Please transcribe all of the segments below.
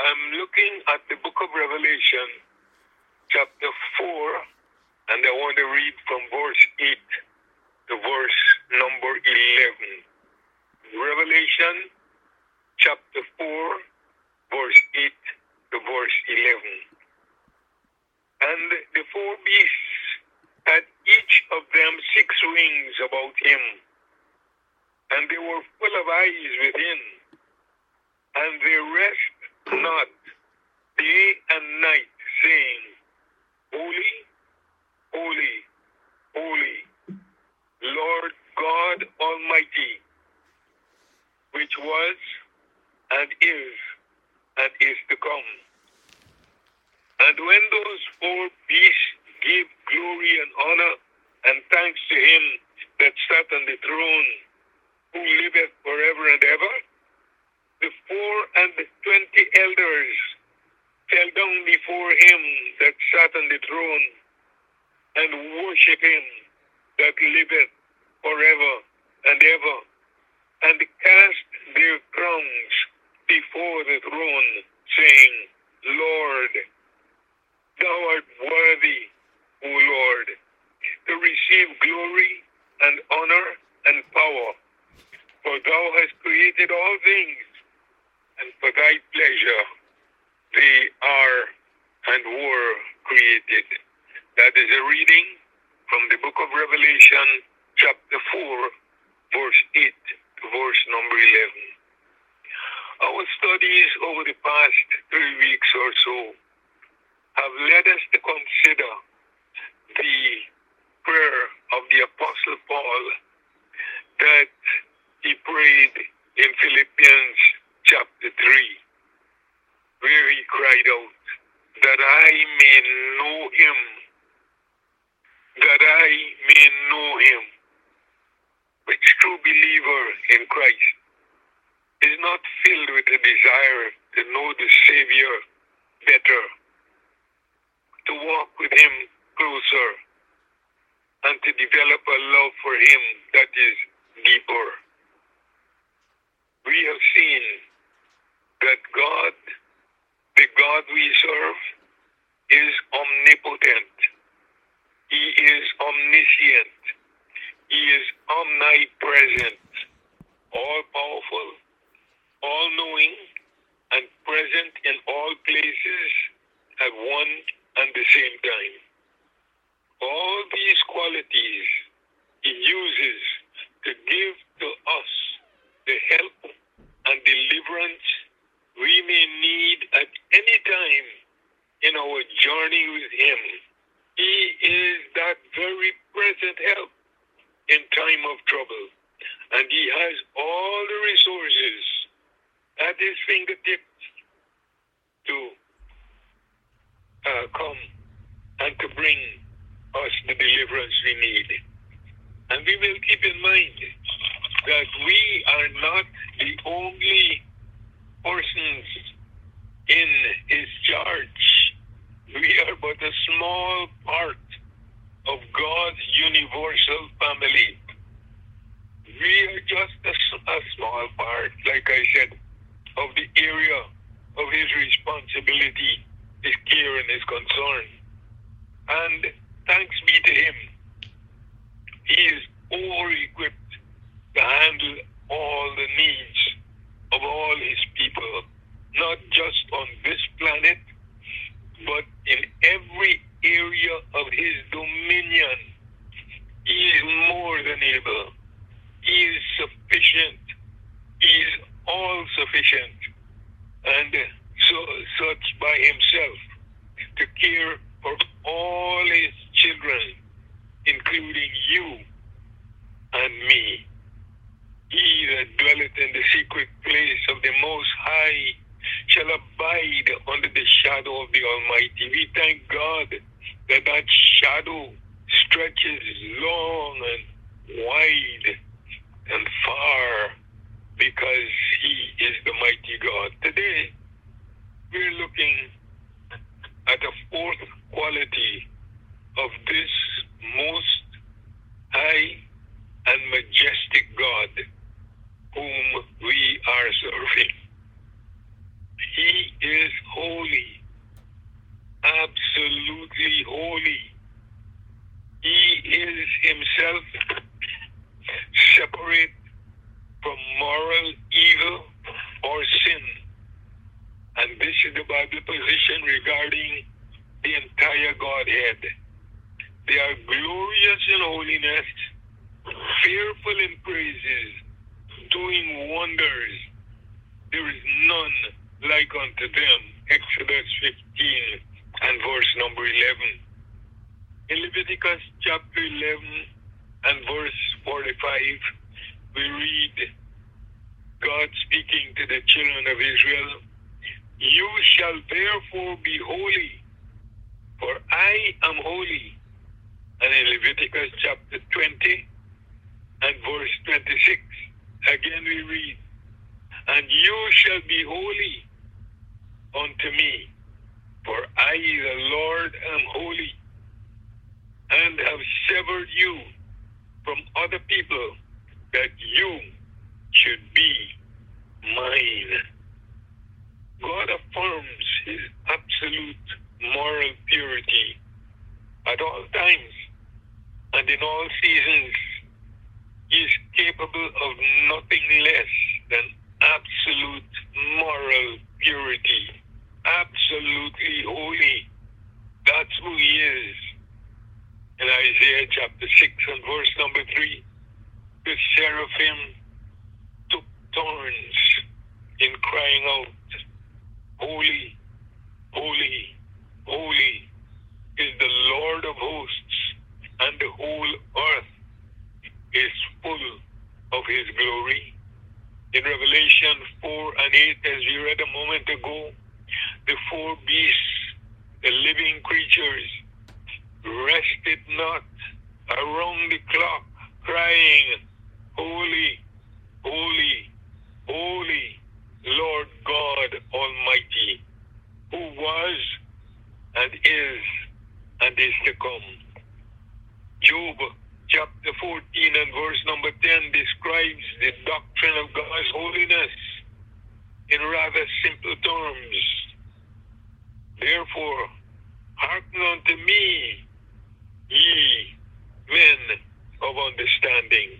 I'm looking at the book of Revelation, chapter 4, and I want to read from verse 8 to verse number 11. Revelation, chapter 4, verse 8 to verse 11. And the four beasts had each of them 6 wings about him, and they were full of eyes within, and they rest not day and night, saying, Holy, holy, holy, Lord God Almighty, which was and is to come. And when those four beasts gave glory and honor and thanks to him that sat on the throne, who liveth forever and ever, the 24 elders fell down before him that sat on the throne, and worship him that liveth forever and ever, and cast their crowns before the throne, saying, Lord, thou art worthy, O Lord, to receive glory and honor and power, for thou hast created all things, and for thy pleasure they are and were created. That is a reading from the book of Revelation, chapter 4, verse 8 to verse number 11. Our studies over the past 3 weeks or so have led us to consider the prayer of the Apostle Paul that he prayed in Philippians chapter 3, where he cried out, that I may know him, that I may know him. Which true believer in Christ is not filled with a desire to know the Savior better, to walk with him closer, and to develop a love for him that is deeper. We have seen that God, the God we serve, is omnipotent. He is omniscient. He is omnipresent, all-powerful, all-knowing, and present in all places at one and the same time. All these qualities he uses to give to us the help and deliverance we may need at any time in our journey with him. He is that very present help in time of trouble, and he has all the resources at his fingertips to come and to bring us the deliverance we need. And we will keep in mind that we are not the only persons in his charge. We are but a small part of God's universal family. We are just a small part, like I said, of the area of his responsibility, his care, and his concern. And thanks be to him, he is over-equipped to handle all the needs of all his people, not just on this planet, but in every area of his dominion. He is more than able. He is sufficient. He is all sufficient, and such by himself, to care for all his children, including you and me. He that dwelleth in the secret place of the Most High shall abide under the shadow of the Almighty. We thank God that that shadow stretches long and wide and far, because he is the mighty God. Today, we're looking at a fourth quality of this most high and majestic God whom we are serving. He is himself separate from moral evil or sin. And this is the Bible position regarding the entire Godhead. They are glorious in holiness, fearful in praises, doing wonders. There is none like unto them. Exodus 15 and verse number 11. In Leviticus chapter 11 and verse 45, we read God speaking to the children of Israel, "You shall therefore be holy, for I am holy." And in Leviticus chapter 20 and verse 26, again we read, "And you shall be holy unto me, for I, the Lord, am holy, and have severed you from other people, that you should be mine." God affirms his absolute moral purity at all times and in all seasons. He is capable of nothing less than absolute moral purity, absolutely holy. That's who he is. In Isaiah chapter 6 and verse number 3, the seraphim took turns in crying out, "Holy, holy, holy is the Lord of hosts, and the whole earth is full of his glory." In Revelation 4 and 8, as we read a moment ago, the four beasts, the living creatures, rested not around the clock, crying, "Holy, holy, holy, Lord God Almighty, who was and is to come." Job chapter 14 and verse number 10 describes the doctrine of God's holiness in rather simple terms. "Therefore, hearken unto me, ye men of understanding.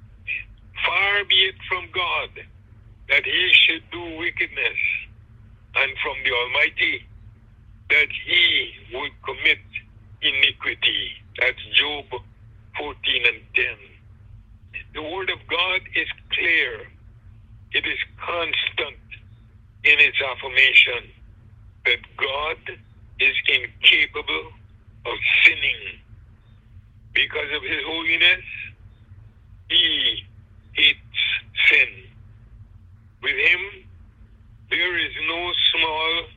Far be it from God that he should do wickedness, and from the Almighty that he would commit iniquity." That's Job 14 and 10. The word of God is clear. It is constant in its affirmation that God is incapable of sinning. Because of his holiness, he hates sin. With him, there is no small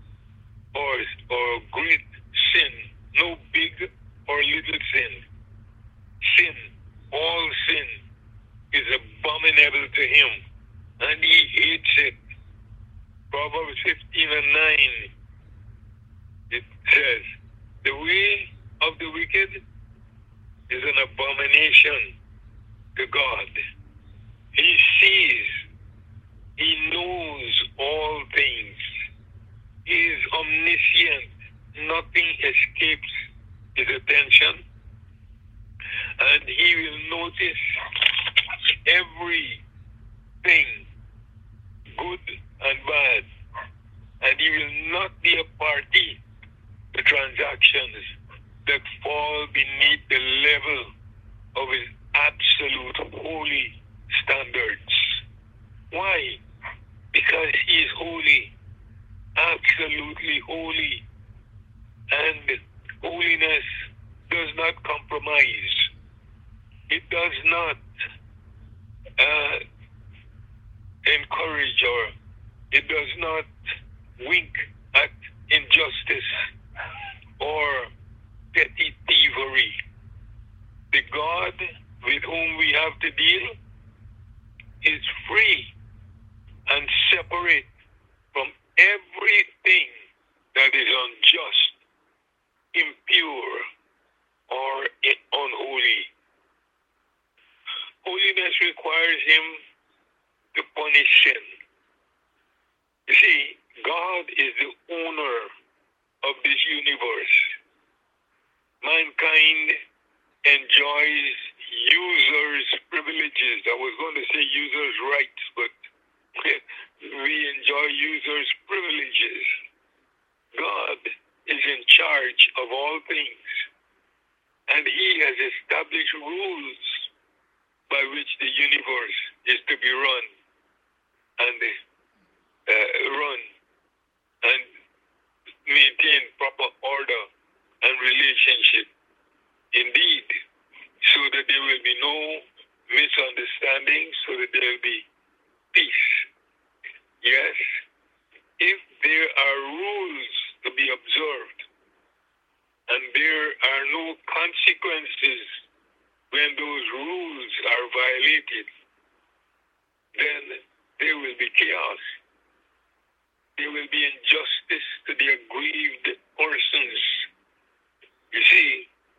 or great sin, no big or little sin. Sin, all sin, is abominable to him, and he hates it. Proverbs 15 and 9, it says, "The way of the wicked is an abomination to God." He sees, he knows all things. He is omniscient. Nothing escapes his attention. And he will notice everything, good and bad. And he will not be a party to transactions that fall beneath the level of his absolute holy standards. Why? Because he is holy, absolutely holy. And holiness does not compromise. It does not encourage, or it does not wink at injustice or petty thievery. The God with whom we have to deal is free and separate from everything that is unjust, impure, or unholy. Holiness requires him to punish sin. You see, God is the owner of this universe. Mankind enjoys users' privileges. I was going to say users' rights, but we enjoy users' privileges. God is in charge of all things, and He has established rules by which the universe is to be run and maintain proper order and relationship. Indeed, so that there will be no misunderstanding, so that there will be peace. Yes, if there are rules to be observed, and there are no consequences when those rules are violated, then there will be chaos. There will be injustice to the aggrieved persons. You see,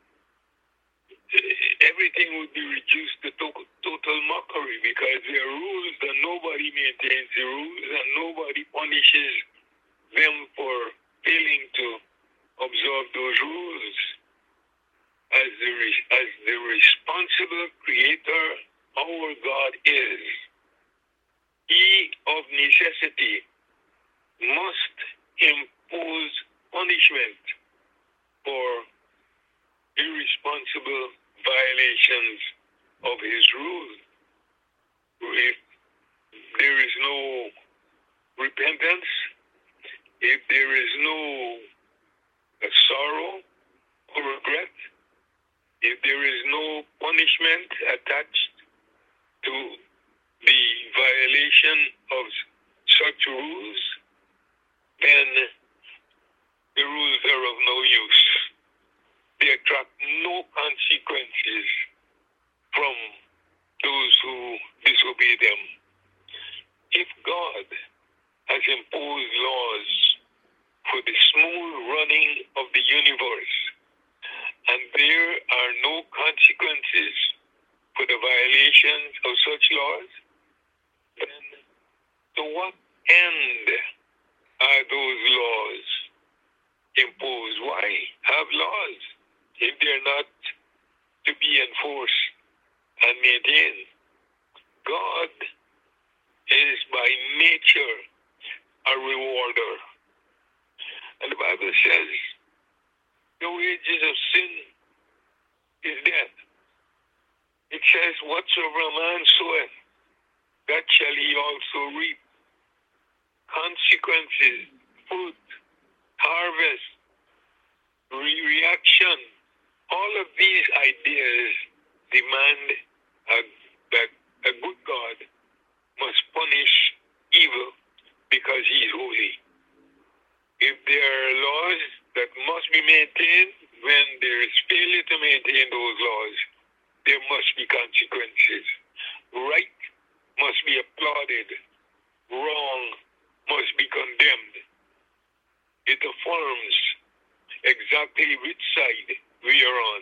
everything would be reduced to total mockery, because there are rules and nobody maintains the rules and nobody punishes them for failing to observe those rules. As the responsible creator our God is, He of necessity must impose punishment for irresponsible violations of His rule. If there is no repentance, if there is no sorrow or regret, if there is no punishment attached to the violation of such rules, then the rules are of no use. They attract no consequences from those who disobey them. If God has imposed laws for the smooth running of the universe, and there are no consequences for the violations of such laws, then to what end are those laws imposed? Why have laws if they're not to be enforced and maintained? God is by nature a rewarder. And the Bible says the wages of sin is death. It says, whatsoever a man soweth, that shall he also reap. Consequences, fruit, harvest, reaction, all of these ideas demand that a good God must punish evil because He is holy. If there are laws that must be maintained, when there is failure to maintain those laws, there must be consequences. Right must be applauded. Wrong must be condemned. It affirms exactly which side we are on.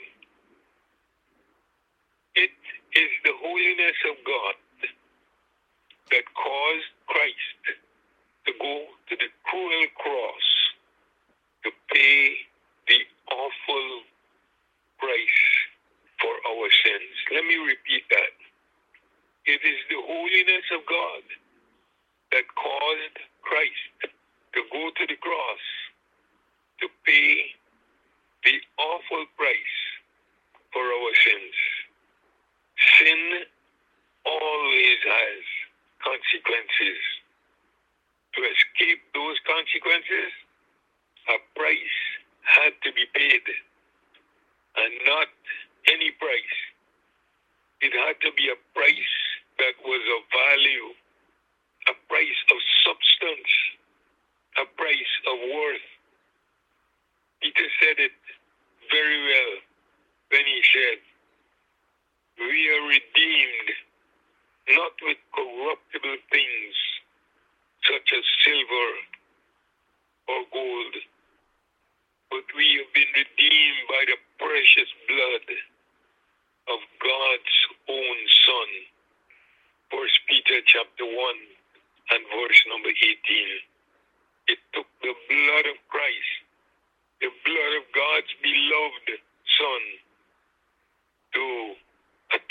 It is the holiness of God that caused Christ to go to the cruel cross to pay the awful price for our sins. Let me repeat that. It is the holiness of God that caused Christ to go to the cross to pay the awful price for our sins. Sin always has consequences. To escape those consequences, a price had to be paid, and not any price. It had to be a price that was of value, a price of substance, a price of worth. Peter said it very well when he said, we are redeemed not with corruptible things such as silver or gold, but we have been redeemed by the precious blood of God's own Son. 1 Peter chapter 1 and verse number 18. It took the blood of Christ, the blood of God's beloved Son, to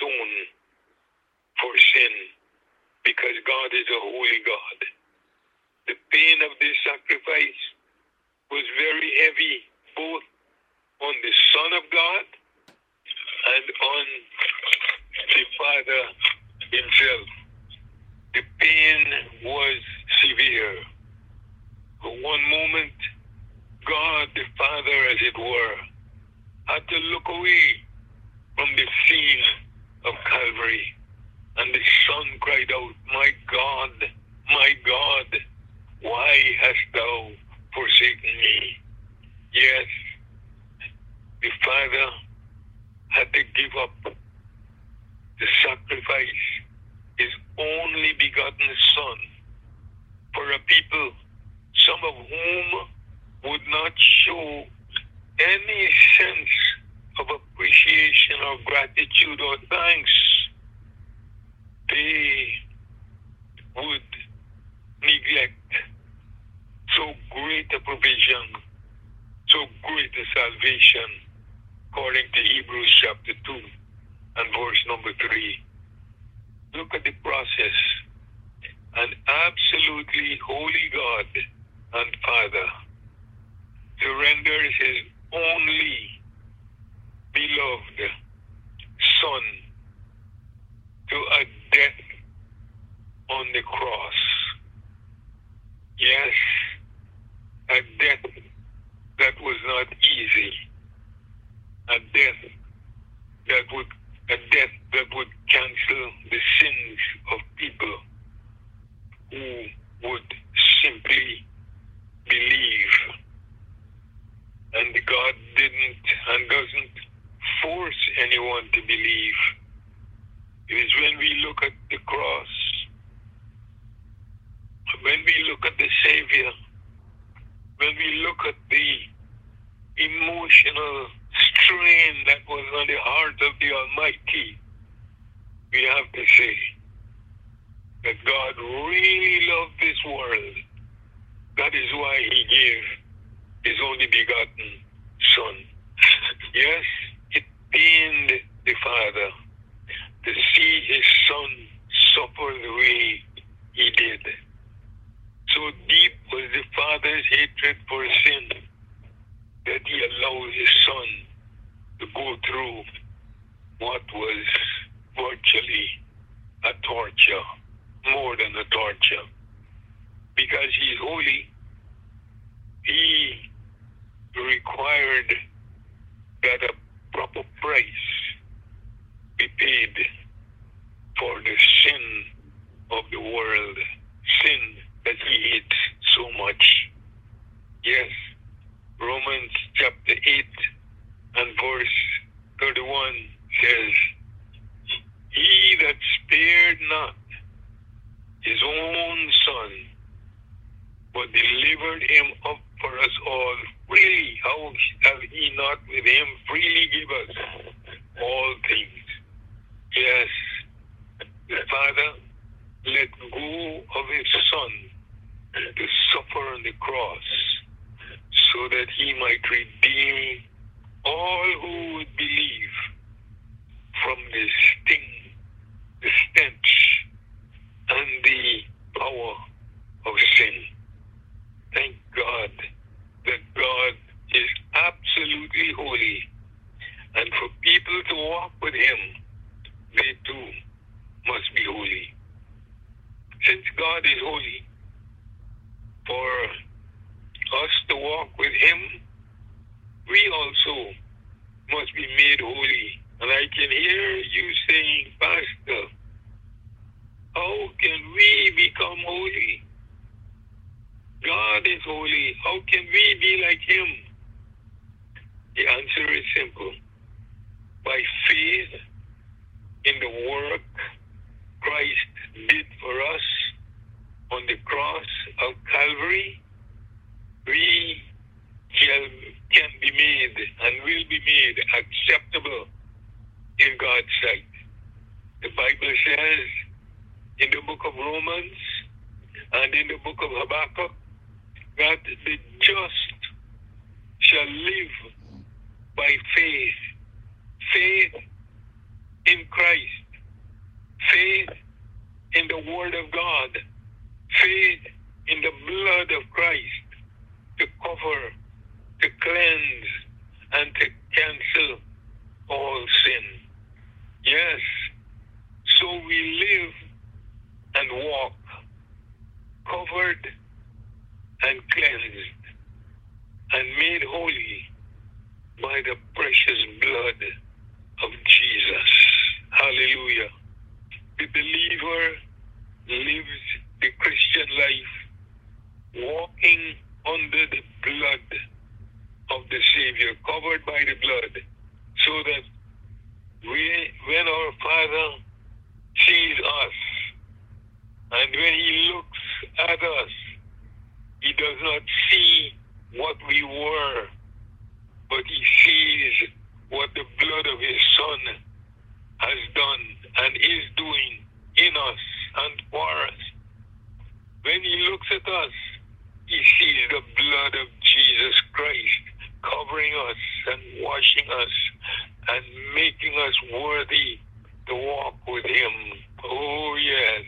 pain of this sacrifice was very heavy, both on the Son of God and on the Father himself. The pain was severe. For one moment, God the Father, as it were, had to look away from the scene of Calvary. And the Son cried out, my God, why hast thou forsaken me? Yes, the Father had to give up the sacrifice, his only begotten Son, for a people, some of whom would not show any sense of appreciation or gratitude or thanks. They would neglect so great a provision, so great a salvation, according to Hebrews chapter 2 and verse number 3. Look at the process. An absolutely holy God and Father surrenders his only beloved Son to a death on the cross. Yes, a death that was not easy. A death that would cancel the sins of people who would simply believe. And God didn't and doesn't force anyone to believe. It is when we look at the cross, when we look at the Savior, when we look at the emotional strain that was on the heart of the Almighty, we have to say that God really loved this world. That is why he gave his only begotten Son. Yes, it pained the Father to see his Son suffer the way he did. So deep was the Father's hatred for sin that he allowed his Son to go through what was virtually a torture, more than a torture. Because he is holy, he required that a proper price be paid for the sin of the world, sin that he hates so much. Yes, Romans chapter 8 and verse 31 says, he that spared not his own Son, but delivered him up for us all freely, how shall he not with him freely give us all things? Yes, the Father let go of his Son to suffer on the cross so that he might redeem all who would believe from the sting, the stench, and the power of sin. Thank God that God is absolutely holy, and for people to walk with him, they too must be holy. Since God is holy, for us to walk with him, we also must be made holy. And I can hear you saying, Pastor, how can we become holy? God is holy. How can we be like him? The answer is simple. By faith in the work Christ did for us on the cross of Calvary, we can be made and will be made acceptable in God's sight. The Bible says in the book of Romans and in the book of Habakkuk that the just shall live by faith. Faith in Christ. Faith in the Word of God. Faith in the blood of cover, to cleanse, and to cancel all sin. Yes, so we live and walk covered and cleansed and made holy by the precious blood of Jesus. Hallelujah. The believer lives the Christian life walking under the blood of the Savior, covered by the blood, so that when our Father sees us, and when He looks at us, He does not see what we were, but He sees what the blood of His Son has done and is doing in us and for us. When He looks at us, He sees the blood of Jesus Christ covering us and washing us and making us worthy to walk with Him. Oh yes,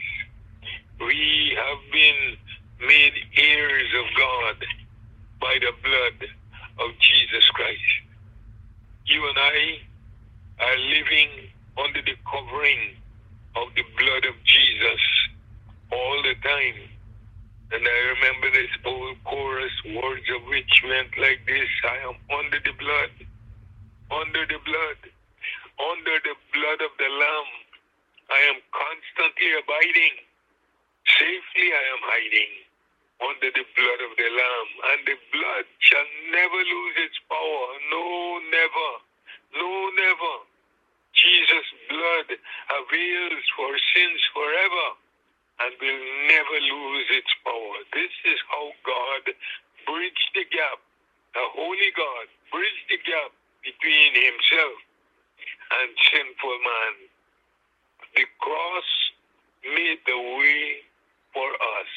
we have been made heirs of God by the blood of Jesus Christ. You and I are living under the covering of the blood of Jesus all the time. And I remember this old chorus, words of which went like this: I am under the blood, under the blood, under the blood of the Lamb. I am constantly abiding. Safely I am hiding under the blood of the Lamb. And the blood shall never lose its power. No, never. No, never. Jesus' blood avails for sins forever and will never lose its power. This is how God bridged the gap. A holy God bridged the gap between Himself and sinful man. The cross made the way for us.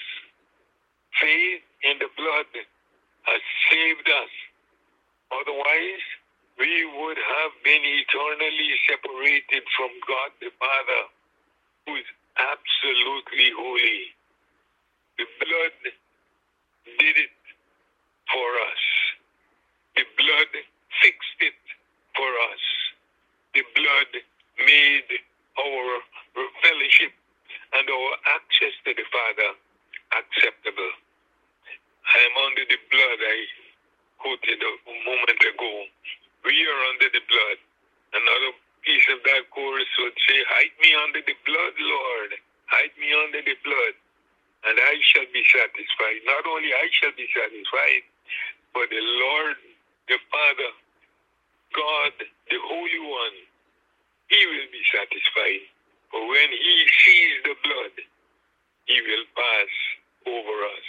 Faith in the blood has saved us. Otherwise, we would have been eternally separated from God the Father, who is absolutely holy. The blood did it for us. The blood fixed it for us. The blood made our fellowship and our access to the Father acceptable. I am under the blood, I quoted a moment ago. We are under the blood. Another piece of that chorus would say, hide me under the blood, Lord. Hide me under the blood, and I shall be satisfied. Not only I shall be satisfied, but the Lord, the Father, God, the Holy One, He will be satisfied. For when He sees the blood, He will pass over us.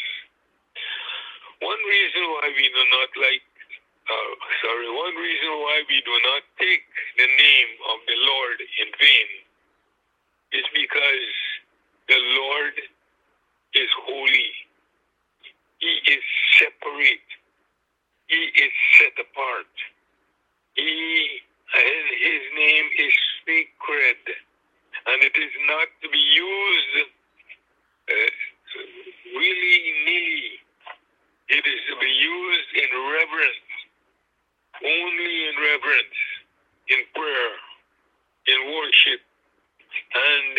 One reason why we do not one reason why we do not take the name of the Lord in vain is because the Lord is holy. He is separate. He is set apart. His name is sacred, and it is not to be used willy-nilly. It is to be used in reverence, only in reverence, in prayer, in worship, and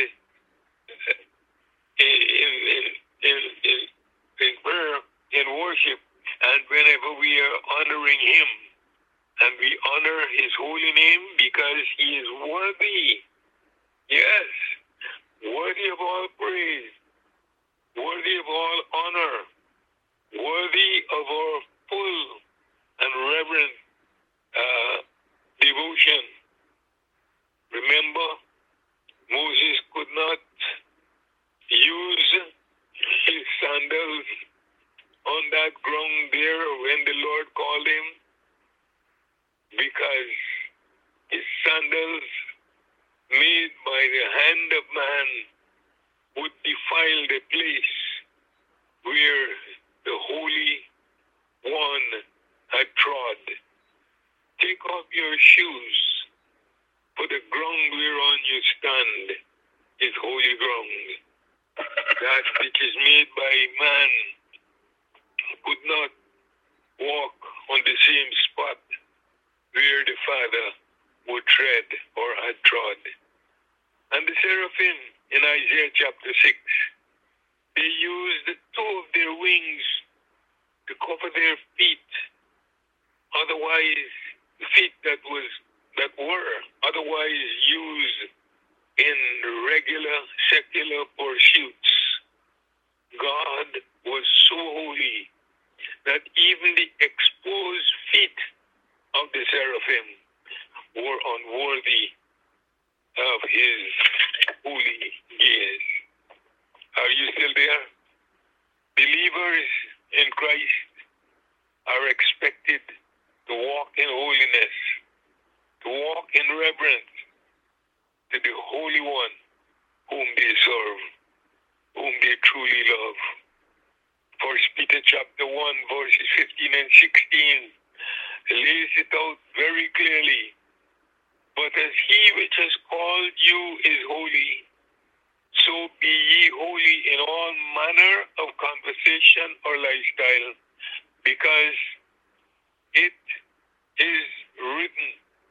in prayer, in worship, and whenever we are honoring Him, and we honor His holy name because He is worthy. Yes, worthy of all praise, worthy of all honor, worthy of our full and reverent devotion. Remember, Moses could not use his sandals on that ground there when the Lord called him, because his sandals made by the hand of man would defile the place where the Holy One had trod. Take off your shoes, for the ground whereon you stand is holy ground. That which is made by man could not walk on the same spot where the Father would tread or had trod. And the seraphim in Isaiah chapter 6, they used two of their wings to cover their feet. Otherwise, the feet that were otherwise used in regular secular pursuits. God was so holy that even the exposed feet of the seraphim were unworthy of his holy gaze. Are you still there? Believers in Christ are expected to walk in holiness, to walk in reverence to the Holy One whom they serve, whom they truly love. 1 Peter chapter 1, verses 15 and 16 lays it out very clearly. But as he which has called you is holy, so be ye holy in all manner of conversation or lifestyle, because it is written,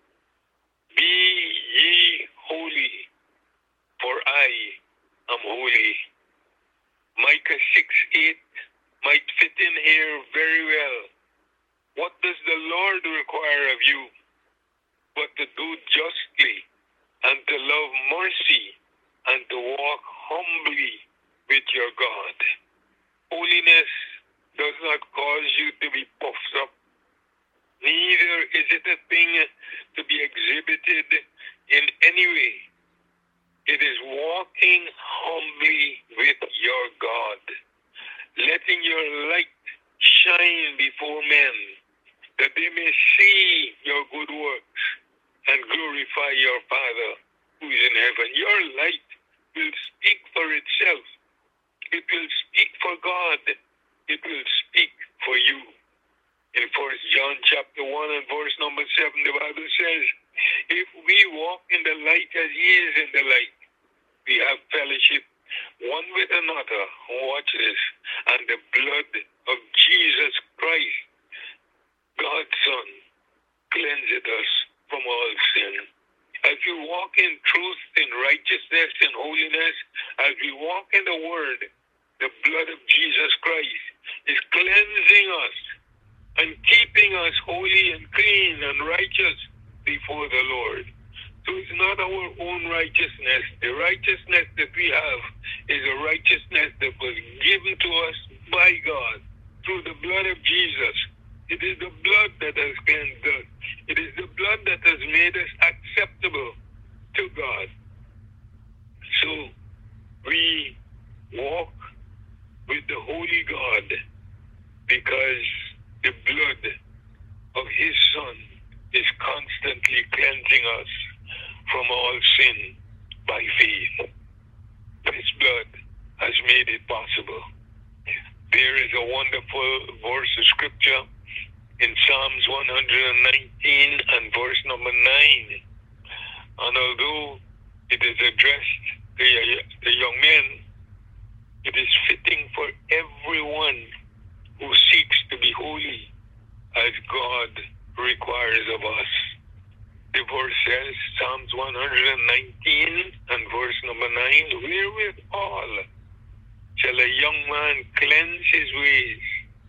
be ye holy, for I am holy. Micah 6:8 might fit in here very well. What does the Lord require of you but to do justly and to love mercy and to walk humbly with your God? Holiness does not cause you to be puffed up. Neither is it a thing to be exhibited in any way. It is walking humbly with your God, letting your light shine before men, that they may see your good works and glorify your Father who is in heaven. Your light will speak for itself. It will speak for God. It will speak for you. In 1 John chapter 1 and verse number 7, the Bible says, if we walk in the light as he is in the light, we have fellowship one with another. Watch this. And the blood of Jesus Christ, God's Son, cleanseth us from all sin. As we walk in truth, in righteousness, in holiness, as we walk in the Word, the blood of Jesus Christ is cleansing us and keeping us holy and clean and righteous before the Lord. So it's not our own righteousness. The righteousness that we have is a righteousness that was given to us by God through the blood of Jesus. It is the blood that has cleansed us. It is the blood that has made us acceptable to God. So we walk with the Holy God because the blood of his Son is constantly cleansing us from all sin by faith. This blood has made it possible. There is a wonderful verse of scripture in Psalms 119 and verse number 9. And although it is addressed to the young men, it is fitting for everyone who seeks to be holy as God requires of us. The verse says, Psalms 119 and verse number 9, wherewithal shall a young man cleanse his ways?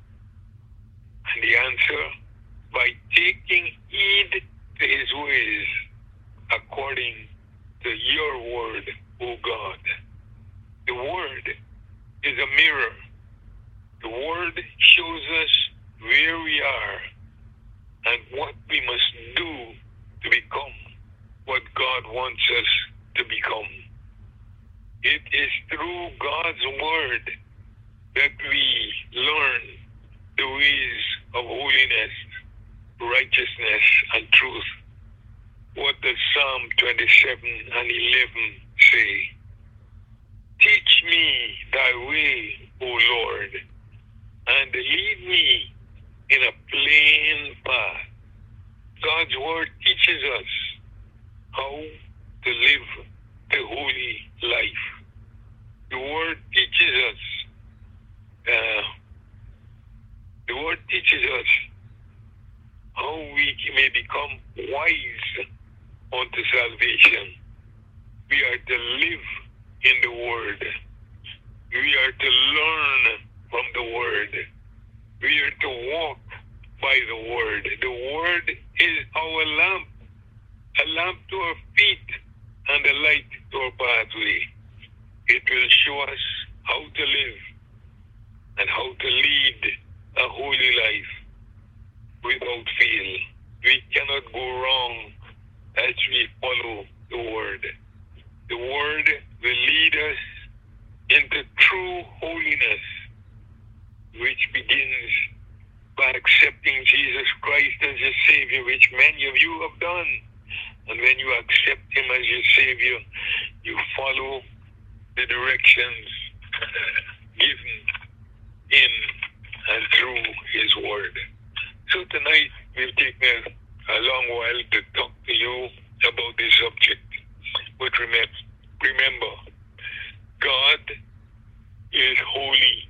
And the answer, by taking heed to his ways, according to your word, O God. The word is a mirror. The word shows us where we are and what we must do to become what God wants us to become. It is through God's word that we learn the ways of holiness, righteousness, and truth. What does Psalm 27 and 11 say? Teach me thy way, O Lord, and lead me in a plain path. God's word teaches us how to live the holy life. The word teaches us how we may become wise unto salvation. We are to live in the Word. We are to learn from the Word. We are to walk by the Word. The Word is our lamp, a lamp to our feet and a light to our pathway. It will show us how to live and how to lead a holy life without fail. We cannot go wrong as we follow the Word. The Word will lead us into true holiness, which begins by accepting Jesus Christ as your Savior, which many of you have done. And when you accept Him as your Savior, you follow the directions given in and through His Word. So tonight, we've taken a long while to talk to you about this subject. But remember, God is holy,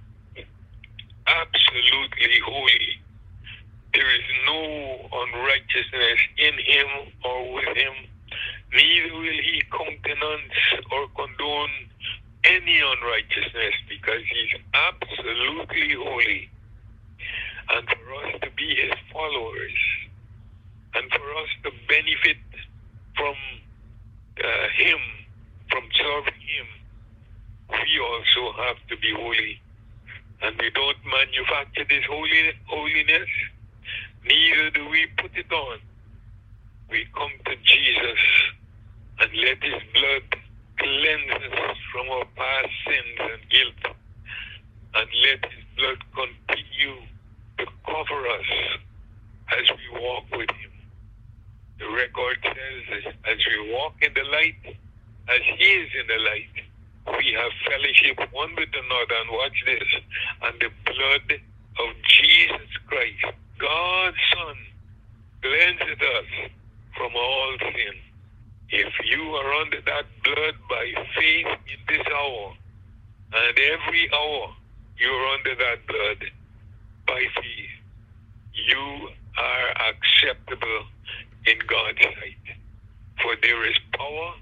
absolutely holy. There is no unrighteousness in Him or with Him. Neither will He countenance or condone any unrighteousness, because He's absolutely holy. And for us to be His followers, and for us to benefit from Him, from serving Him, we also have to be holy. And we don't manufacture this holiness, neither do we put it on. We come to Jesus and let His blood cleanse us from our past sins and guilt, and let His blood continue to cover us as we walk with Him. The record says, as we walk in the light, as He is in the light, we have fellowship one with another. And watch this. And the blood of Jesus Christ, God's Son, cleanses us from all sin. If you are under that blood by faith in this hour, and every hour you're under that blood by faith, you are acceptable in God's sight. For there is power,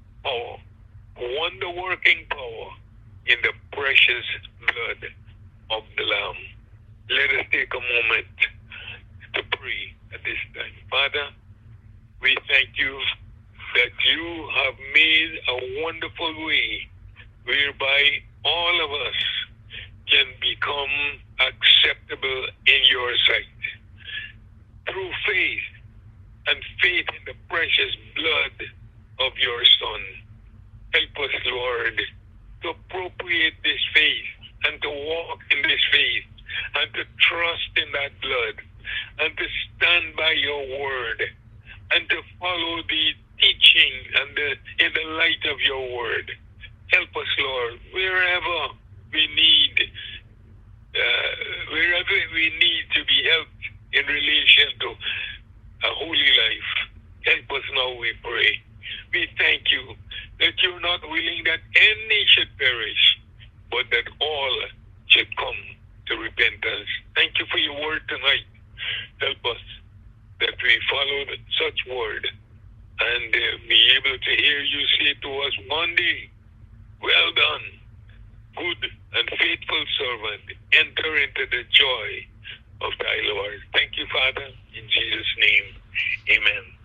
wonder-working power in the precious blood of the Lamb. Let us take a moment to pray at this time. Father, we thank you that you have made a wonderful way whereby all of us can become acceptable in your sight. Through faith, and faith in the precious blood of your Son. Help us, Lord, to appropriate this faith and to walk in this faith and to trust in that blood and to stand by your word and to follow the teaching and in the light of your word. Help us, Lord, wherever we need to be helped in relation to a holy life. Help us now, we pray. We thank you that you're not willing that any should perish, but that all should come to repentance. Thank you for your word tonight. Help us that we follow such word and be able to hear you say to us one day, well done, good and faithful servant, enter into the joy of thy Lord. Thank you, Father, in Jesus' name. Amen.